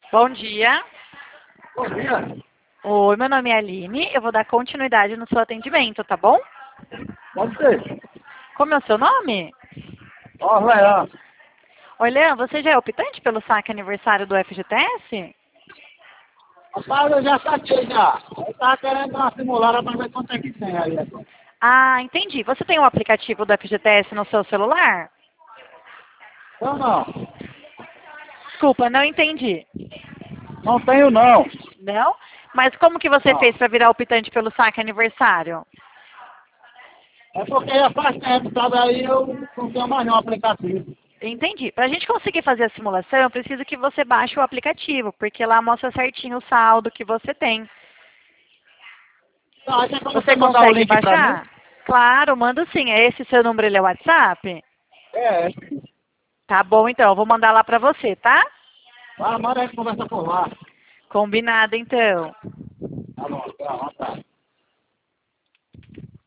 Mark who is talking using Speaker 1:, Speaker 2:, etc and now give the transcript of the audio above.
Speaker 1: Bom dia.
Speaker 2: Bom dia.
Speaker 1: Oi, meu nome é Aline. Eu vou dar continuidade no seu atendimento, tá bom?
Speaker 2: Pode ser.
Speaker 1: Como é o seu nome?
Speaker 2: Ó, Leão.
Speaker 1: Oi, Leão, você já é optante pelo saque aniversário do FGTS?
Speaker 2: Rapaz, eu já saquei já. Eu tava querendo dar uma simulada pra ver quanto é que tem aí.
Speaker 1: Ah, entendi. Você tem o aplicativo do FGTS no seu celular?
Speaker 2: Eu não.
Speaker 1: Desculpa, não entendi.
Speaker 2: Não tenho não.
Speaker 1: Não? Mas como que você
Speaker 2: Não.
Speaker 1: fez para virar optante pelo saque aniversário?
Speaker 2: É porque já faz tempo, sabe? Aí eu não tenho mais nenhum aplicativo.
Speaker 1: Entendi. Para a gente conseguir fazer a simulação, eu preciso que você baixe o aplicativo, porque lá mostra certinho o saldo que você tem.
Speaker 2: Tá, aí tem como
Speaker 1: Você
Speaker 2: você mandar o
Speaker 1: consegue
Speaker 2: link pra mim?
Speaker 1: baixar? Claro, mando sim. É esse seu número, ele é o WhatsApp?
Speaker 2: É.
Speaker 1: Tá bom, então. Eu vou mandar lá pra você, tá?
Speaker 2: Manda aí, conversa por lá.
Speaker 1: Combinado, então.
Speaker 2: Tá bom, tá, tá.